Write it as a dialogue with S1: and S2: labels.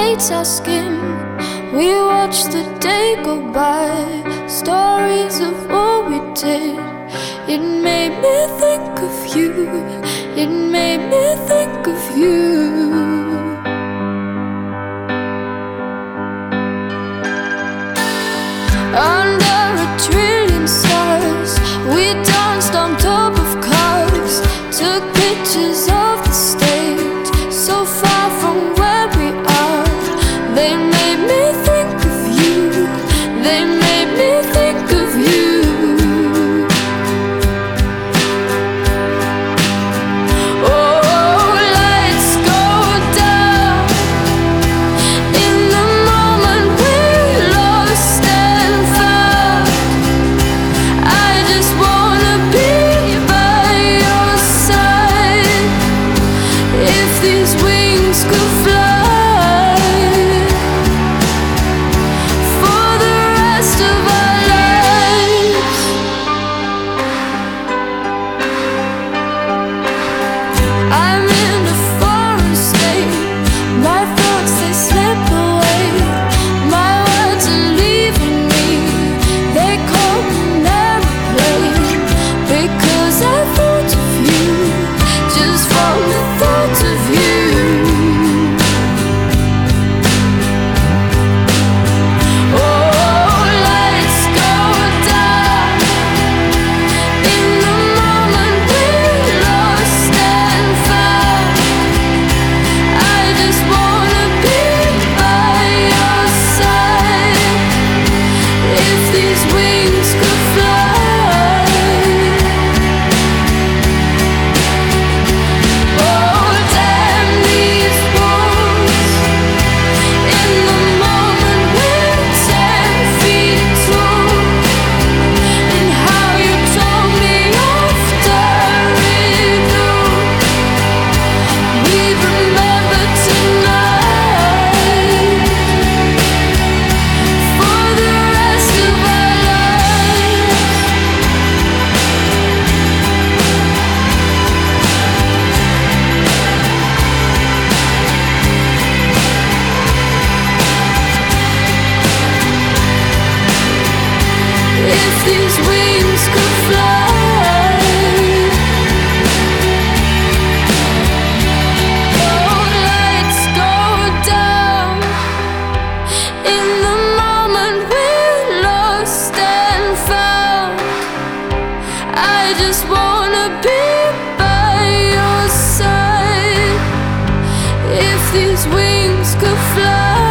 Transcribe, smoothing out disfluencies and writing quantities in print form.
S1: lights our skin. We watch the day go by, stories of what we did. It made me think of you, it made me think of you. Under a trillion stars, we danced on top of cars, took pictures of the stage, so far from where we are. They made me think of you, they made me think of you. Oh, lights go down in the moment we lost and found. I just wanna be by your side. If these wings could fly for the rest of our lives. I'm in a foreign state, my thoughts they slip away, my words are leaving me, they call an airplane, because I thought of you, just from the thought of you. Oh, lights go down in the moment we lost and found. I just wanna be by your side. If these wings could fly. Oh, damn these walls. In the moment we're 10 feet tall. And how you told me after it all. We remember tonight for the rest of our lives. If these wings could fly. Oh, lights go down in the moment we lost and found. I just wanna be by your side. If these wings could fly.